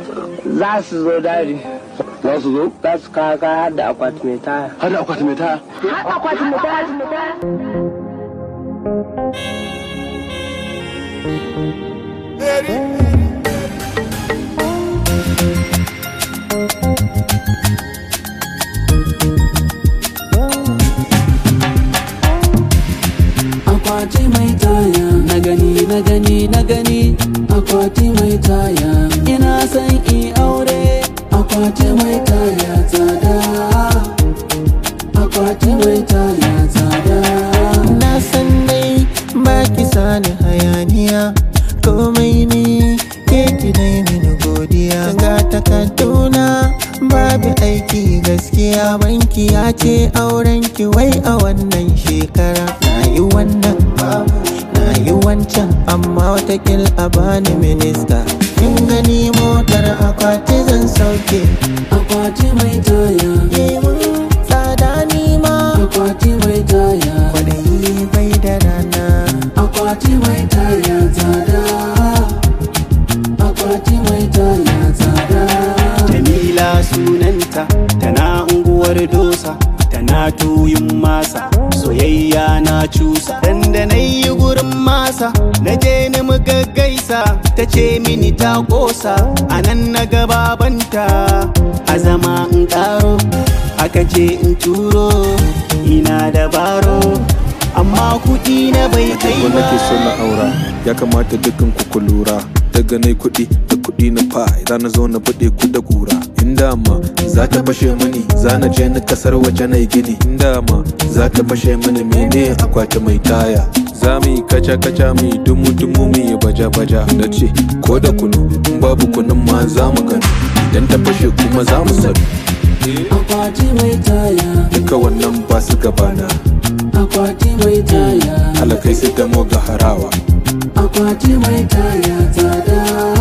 za su zo dadi. Za su zo? Za su kawo kaya har da akwati mai taya. Har da akwati mai taya? Har akwati mai taya. Akwati mai taya, na gani akwati mai taya, ina san in aure. Akwati mai taya tsada, akwati mai taya tsada. Na san dai baki sani hayaniya, komai ne ke ki dai mini godiya. Ga takarduna babu aiki gaskiya, banki ya ce auren ki wai a wannan shekara. Na yi wannan babu, na yi wancan amma watakil a bani minista. Kin gani motar akwati zan sauke. Akwati mai taya, tsada ni ma. akwati mai taya, Kwaɗayi bai da rana. akwati mai taya tsada, akwati mai taya tsada. Jamila sunanta, tana unguwar dosa, tana tuyin masa, soyayya na cusa. Dan da na yi gurin masa, na je ni muka gaisa, ta ce mini ta kosa. A nan na gababanta, a zama in karo, aka ce in turo, ina da baro, amma kuɗi na bai kai ba. Nake so na aura, ya kamata dukkan ku lura. Daga nai kuɗi da kuɗi na fa, idan na zo na buɗe ku da kura. Inda ma za ta fashe mini, za na je ni kasar waje na gini. Inda ma za ta fashe mini, mene akwati mai taya. Za mu yi kaca-kaca, mu yi dumu-dumu, mu yi baja-baja. Na ce ko da kunu, in babu kunun ma za mu gani. Idan ta fashe kuma za mu sani. Akwati mai taya, Duka wannan ba su gabana, akwati mai taya, alakai su damo ga harawa. akwati mai taya tsada,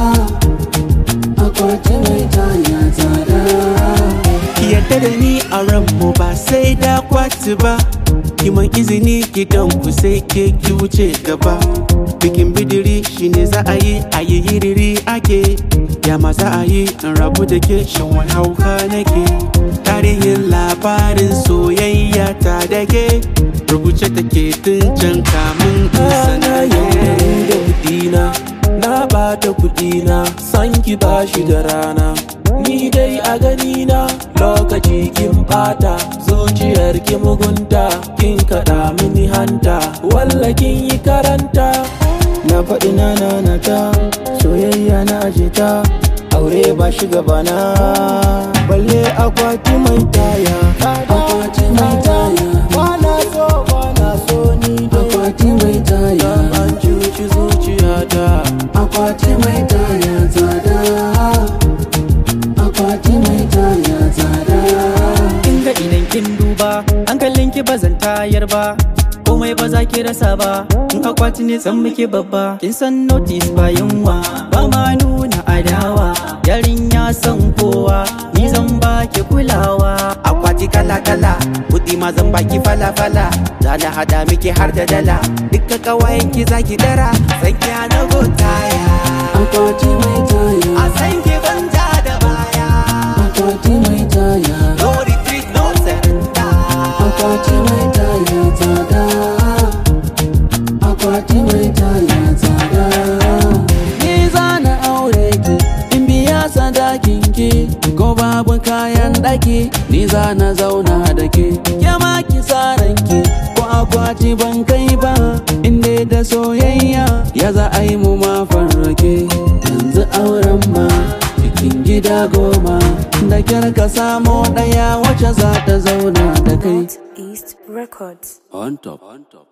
akwati mai taya tsada. Ki yadda da ni a ranmu ba sai da kwati ba, kiman izini gidan ku sai ke ki wuce gaba. Bikin bidiri shine za a yi hiriri ake, ya ma za a yi in rabu da ke shan wani hauka nake. Tarihin labarin soyayya ta da ke, rubuce take tun can kamun in Na yaudaru da kudina, na bata kudina, san ki bashi da rana. Ni dai a ganina, lokaci kin bata, zuciyar ki mugunta, kin kaɗa mini hanta, walla kin yi karanta. Na faɗi na ta, soyayya na ajita, aure ba shi gabana. Balle akwati mai taya, akwati mai taya, bana so ni dai. Akwati mai taya, an cuci zuciyata. Akwati mai taya tsada, akwati mai taya tsada. Kinga idan kin duba, hankalin ki ba zan tayar ba, komai ba za ki rasa ba. In akwati ne san muke babba, kin san notice ba yunwa, ba ma nuna adawa. Yarinya san kowa, ni zan baki kulawa. akwati kala-kala, kuɗi ma zan baki fala-fala. Za na hada miki har da dala, duka kawayen ki zaki dara, san ki na gotaya. Akwati mai taya, A san ki banja da baya, akwati mai taya, no retreat, no surrender. akwati mai taya tsada, akwati mai taya tsada. Ni za na aure ki, in biya sadakin ki, ko babu kayan ɗaki, ni za na zauna da ke. Ke ma ki ki, ko akwati ban kai ba, inda da soyayya, ya za a yi mu ma farrake. Yanzu auren ma, cikin gida goma, da kyar ka samo ɗaya wacce za ta zauna da kai. East Records. On top.